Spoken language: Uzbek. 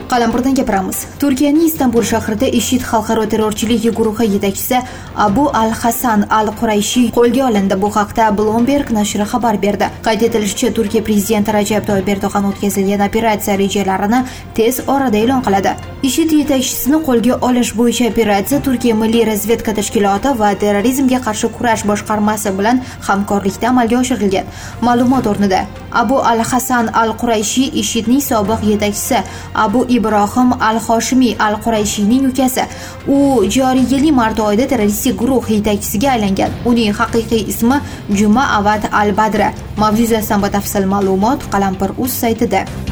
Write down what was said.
Qalampirdan gapiramiz. Turkiyaning Istanbul shahrida IShID xalqaro terrorchilik guruhi yetakchisi Abu al-Hasan al-Qurayshi qo'lga olindi. Bu haqda Bloomberg nashri xabar berdi. Qayd etilishicha, Turkiya prezidenti Rajab Toyyib Erdo'g'an o'tkazilgan operatsiya rejalarini tez orada e'lon qiladi. IShID yetakchisini qo'lga olish bo'yicha operatsiya Turkiya Milliy razvedka tashkiloti va terrorizmga qarshi kurash boshqarmasi bilan hamkorlikda amalga oshirilgan. Ma'lumot o'rnida Abu al-Hasan al-Qurayshi IShIDning sobiq yetakchisi Abu Ibrohim al-Hoshimiy al-Qurayshiyning ukasi. U joriy yilning mart oyida terroristik guruh yetakchisiga aylangan. Uning haqiqiy ismi Juma Avad al-Badra. Mavzu yuzasidan batafsil ma'lumot Qalampir.uz saytida.